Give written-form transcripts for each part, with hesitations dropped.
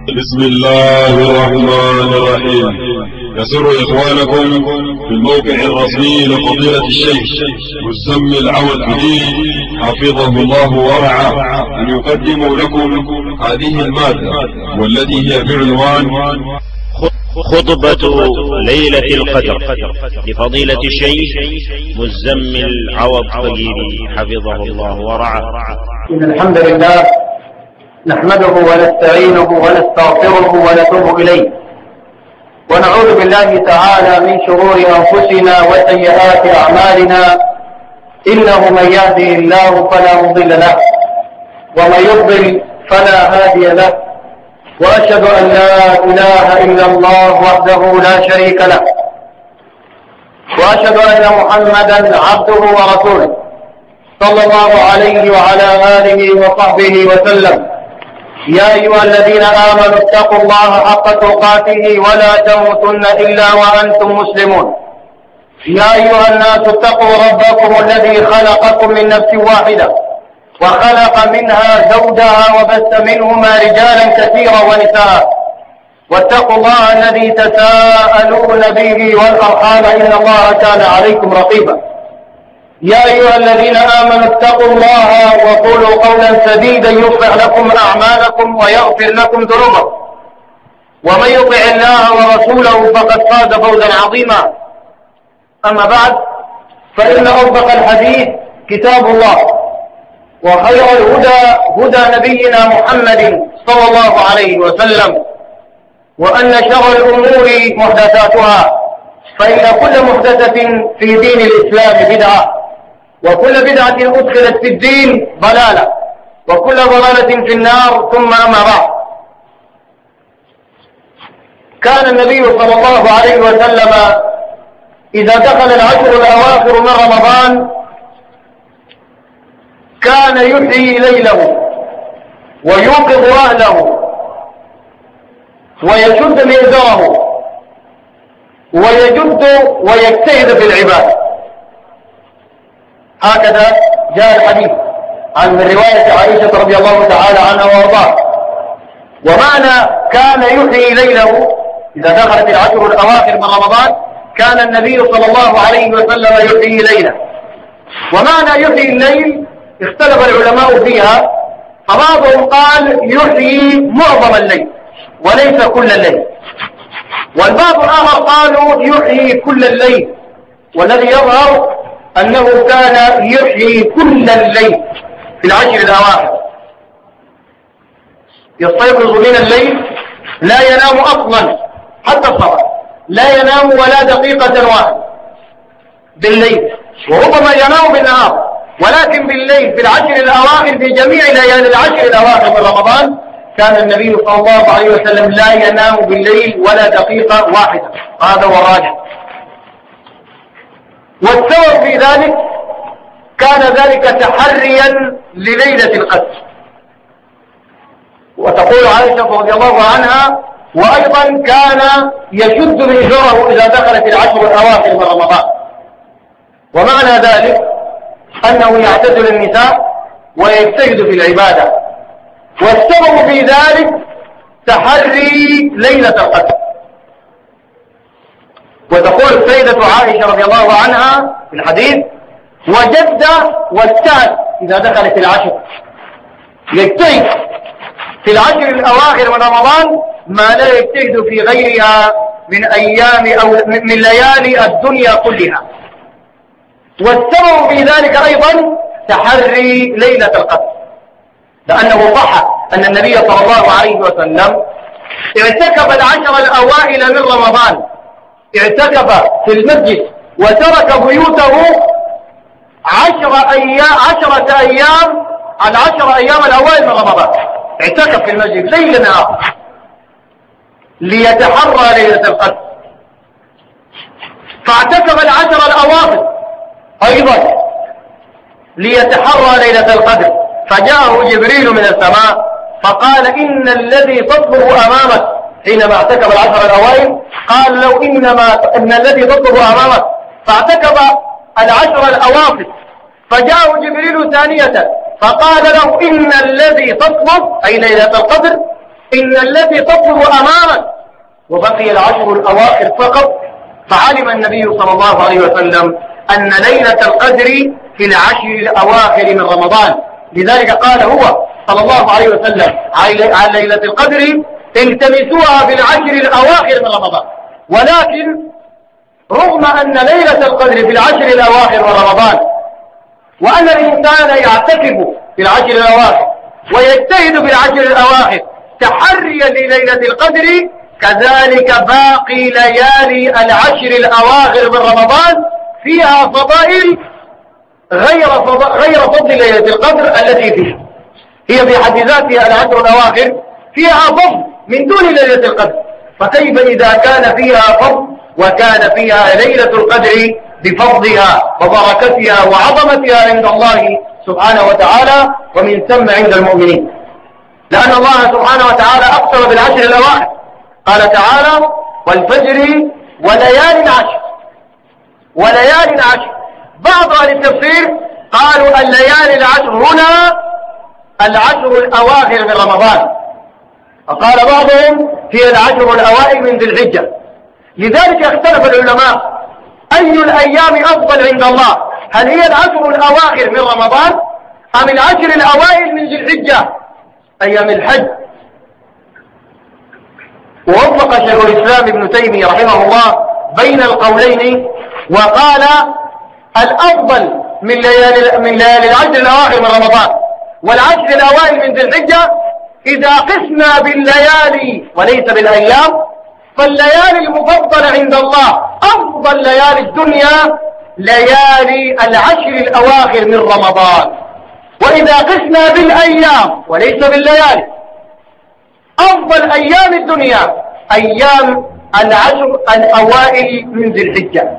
بسم الله الرحمن الرحيم. يسر إخوانكم في الموقع الرسمي لفضيلة الشيخ مزمل عوض الدين حفظه الله ورعاه أن يقدموا لكم هذه المادة والتي هي بعنوان خطبة ليلة القدر لفضيلة الشيخ مزمل عوض الدين حفظه الله ورعاه. إن الحمد لله نحمده ونستعينه ونستغفره ونتوب إليه، ونعوذ بالله تعالى من شرور أنفسنا وسيئات أعمالنا، إنه من يهده الله فلا مضل له ومن يضلل فلا هادي له، وأشهد أن لا إله إلا الله وحده لا شريك له، وأشهد أن محمدا عبده ورسوله صلى الله عليه وعلى آله وصحبه وسلم. يا أيها الذين آمنوا اتقوا الله حق تقاته ولا تموتن إلا وأنتم مسلمون. يا أيها الناس اتقوا ربكم الذي خلقكم من نفس واحدة وخلق منها زوجها وبث منهما رجالا كثيرا ونساء، واتقوا الله الذي تساءلون به والأرحام إن الله كان عليكم رقيبا. يا أيها الذين آمنوا اتقوا الله وقولوا قولا سديدا يصلح لكم أعمالكم ويغفر لكم ذنوبكم، ومن يطع الله ورسوله فقد فاز فوزا عظيما. أما بعد، فإن أصدق الحديث كتاب الله، وخير الهدى هدى نبينا محمد صلى الله عليه وسلم، وأن شر الأمور محدثاتها، فإن كل محدثة في دين الإسلام بدعة، وكل بدعة أدخلت في الدين ضلالة، وكل ضلالة في النار. ثم أما بعد، كان النبي صلى الله عليه وسلم إذا دخل العشر الأواخر من رمضان كان يحيي ليله ويوقظ أهله ويشد مئزره ويجد ويجتهد في العبادة. هكذا جاء الحديث من رواية عائشة رضي الله تعالى عنها وارضاها. ومعنى كان يحيي ليله إذا دخلت العشر الأواخر من رمضان كان النبي صلى الله عليه وسلم يحيي ليله. ومعنى يحيي الليل اختلف العلماء فيها، فبعضهم قال يحيي معظم الليل وليس كل الليل، والبعض الآخر قالوا يحيي كل الليل، والذي يظهر أنه كان يحيي كل الليل في العشر الأواخر. يستيقظ من الليل لا ينام أصلا حتى الصباح، لا ينام ولا دقيقة واحدة بالليل، وربما ينام بالنهار، ولكن بالليل في العشر الأواخر في جميع ليالي العشر الأواخر من رمضان كان النبي صلى الله عليه وسلم لا ينام بالليل ولا دقيقة واحدة. هذا هو الراجح. والسبب في ذلك كان ذلك تحريا لليلة القدر. وتقول عائشة رضي الله عنها: وأيضا كان يشد مئزره إذا دخلت العشر الأواخر من رمضان. ومعنى ذلك أنه يعتزل النساء ويجتهد في العبادة، والسبب في ذلك تحري ليلة القدر. وتقول السيدة عائشة رضي الله عنها في الحديث: وجد واجتهد إذا دخلت العشر، يجتهد في العشر الأواخر من رمضان ما لا يجتهد في غيرها من أيام أو من ليالي الدنيا كلها. والسبب في ذلك أيضا تحري ليلة القدر، لأنه صح أن النبي صلى الله عليه وسلم اعتكف العشر الأوائل من رمضان، اعتكف في المسجد وترك بيوته 10 أيام على 10 أيام الأوائل من رمضان، اعتكف في المسجد ليل نهار ليتحرى ليلة القدر. فاعتكف العشر الأواخر أيضا ليتحرى ليلة القدر، فجاءه جبريل من السماء فقال: إن الذي تطلب أمامك، حينما اعتكف العشر الأوائل قال له: إن الذي تطلب أمامك، فاعتكف العشر الأواخر، فجاءه جبريل ثانية فقال له: إن الذي تطلب أي ليلة القدر إن التي تطلب أمامك وبقي العشر الأواخر فقط. فعلم النبي صلى الله عليه وسلم أن ليلة القدر في العشر الأواخر من رمضان، لذلك قال هو صلى الله عليه وسلم عن ليلة القدر التمسوها في العشر الأواخر من رمضان. ولكن رغم أن ليلة القدر في العشر الأواخر من رمضان، وأن الإنسان يعتكف في العشر الأواخر ويجتهد في العشر الأواخر تحريا لليلة القدر، كذلك باقي ليالي العشر الأواخر من رمضان فيها فضائل غير فضل ليلة القدر التي فيها. هي في حد ذاتها العشر الأواخر فيها فضل من دون ليلة القدر، فكيف إذا كان فيها فضل وكان فيها ليلة القدر بفضلها وبركتها وعظمتها عند الله سبحانه وتعالى ومن ثم عند المؤمنين. لأن الله سبحانه وتعالى أقسم بالعشر الأواخر، قال تعالى: والفجر وليال عشر. وليال عشر، بعض أهل التفسير قالوا الليالي العشر هنا العشر الأواخر من رمضان، وقال بعضهم هي العشر الأوائل من ذي الحجة. لذلك اختلف العلماء أي الأيام أفضل عند الله، هل هي العشر الأواخر من رمضان أم العشر الأوائل من ذي الحجة أيام الحج؟ ووفق شيخ الإسلام ابن تيمية رحمه الله بين القولين، وقال الأفضل من ليالي العشر الأواخر من رمضان والعشر الأوائل من ذي الحجة إذا قسنا بالليالي وليس بالأيام، فالليالي المفضلة عند الله أفضل ليالي الدنيا ليالي العشر الأواخر من رمضان. وإذا قسنا بالأيام وليس بالليالي، أفضل أيام الدنيا أيام العشر الأوائل من ذي الحجة.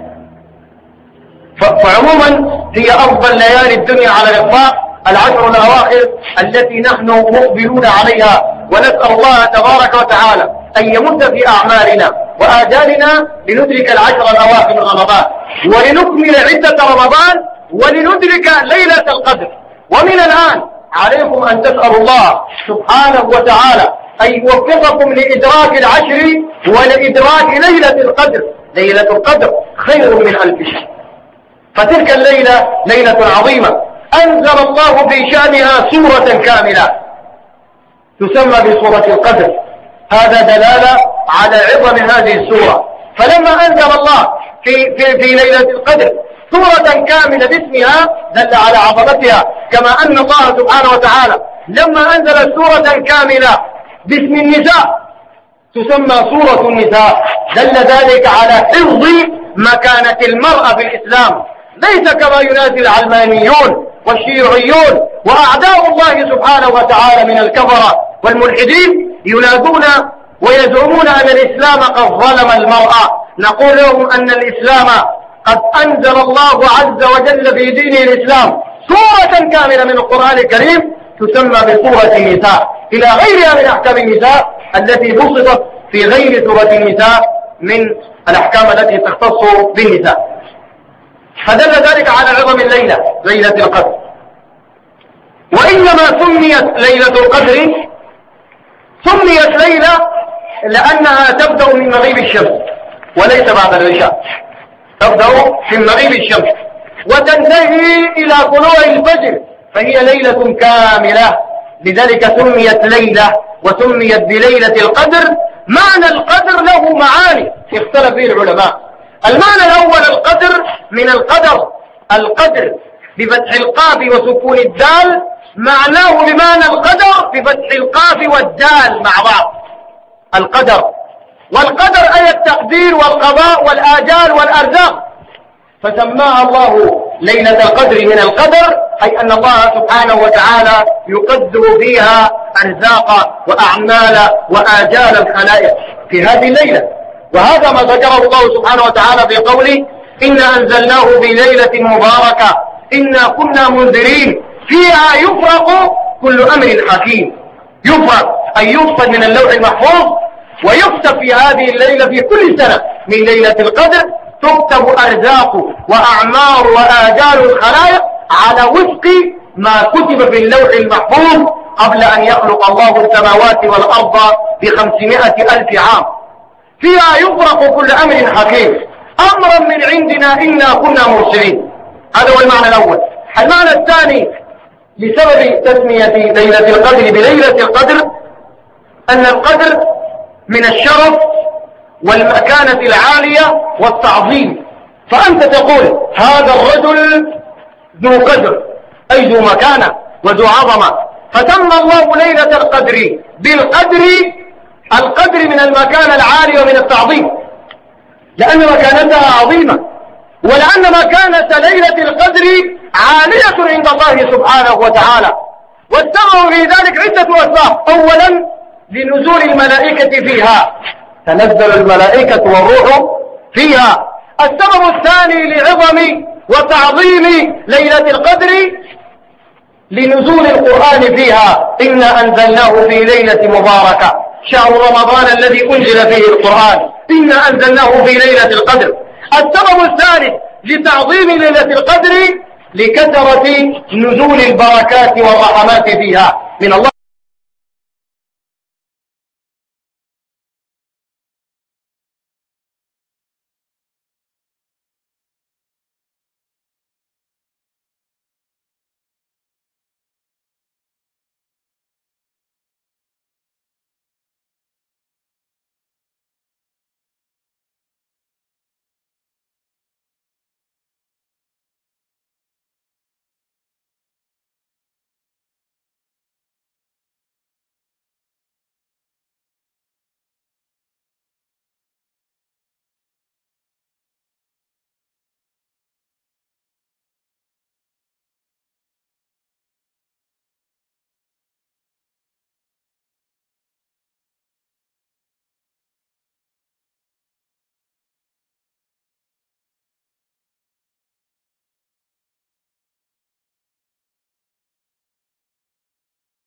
فعموما هي أفضل ليالي الدنيا على الإطلاق العشر الأواخر التي نحن مقبلون عليها، ونسأل الله تبارك وتعالى أن يمد في أعمالنا وآجالنا لندرك العشر الأواخر من رمضان ولنكمل عدة رمضان ولندرك ليلة القدر. ومن الآن عليكم أن تسألوا الله سبحانه وتعالى أن يوفقكم لإدراك العشر ولإدراك ليلة القدر. ليلة القدر خير من 1000 شهر، فتلك الليلة ليلة عظيمة أنزل الله في شأنها سورة كاملة تسمى بسورة القدر. هذا دلالة على عظم هذه السورة. فلما أنزل الله في ليلة القدر سورة كاملة باسمها دل على عظمتها، كما أن الله سبحانه وتعالى لما أنزل سورة كاملة باسم النساء تسمى سورة النساء دل ذلك على حفظ مكانة المرأة في الإسلام، ليس كما ينادي العلمانيون والشيوعيون وأعداء الله سبحانه وتعالى من الكفرة والملحدين ينادون ويزعمون أن الإسلام قد ظلم المرأة. نقول لهم أن الإسلام قد أنزل الله عز وجل في دينه الإسلام سورة كاملة من القرآن الكريم تسمى بسورة النساء، إلى غيرها من أحكام النساء التي بسطت في غير سورة النساء من الأحكام التي تختص بالنساء. فدل ذلك على عظم الليلة، ليلة القدر. وإنما سميت ليلة القدر سميت ليلة لأنها تبدأ من مغيب الشمس وليس بعد العشاء، تبدأ من مغيب الشمس وتنتهي إلى طلوع الفجر، فهي ليلة كاملة. لذلك سميت ليلة وسميت بليلة القدر. معنى القدر له معاني اختلف فيه العلماء. المعنى الأول القدر من القدر، القدر بفتح القاف وسكون الدال معناه بمعنى القدر بفتح القاف والدال مع بعض، القدر. والقدر أي التقدير والقضاء والآجال والأرزاق، فسماها الله ليلة القدر من القدر، أي أن الله سبحانه وتعالى يقدر فيها أرزاق وأعمال وآجال الخلائق في هذه الليلة. وهذا ما ذكره الله سبحانه وتعالى في قوله: إنا أنزلناه في ليلة مباركة إنا كنا منذرين فيها يفرق كل أمر حكيم. يفرق أي يفصل من اللوح المحفوظ ويكتب في هذه الليلة في كل سنة من ليلة القدر، تكتب أرزاق وأعمار وآجال الخلائق على وفق ما كتب في اللوح المحفوظ قبل أن يخلق الله السماوات والأرض ب500,000 عام، فيها يفرق كل أمر حكيم، أمرا من عندنا إنا كنا مرسلين. هذا هو المعنى الأول. المعنى الثاني لسبب تسمية ليلة القدر بليلة القدر أن القدر من الشرف والمكانة العالية والتعظيم، فأنت تقول هذا الرجل ذو قدر أي ذو مكانة وذو عظمة، فسمى الله ليلة القدر بالقدر، القدر من المكانة العالية ومن التعظيم، لأن مكانتها عظيمة، ولأن مكانة ليلة القدر عالية عند الله سبحانه وتعالى. والسبب في ذلك عدة أسباب. أولا لنزول الملائكة فيها، تنزل الملائكة والروح فيها. السبب الثاني لعظم وتعظيم ليلة القدر لنزول القرآن فيها، إنا أنزلناه في ليلة مباركة شهر رمضان الذي أنزل فيه القرآن، إنا أنزلناه في ليلة القدر. السبب الثالث لتعظيم ليلة القدر لكثرة نزول البركات والرحمات فيها من الله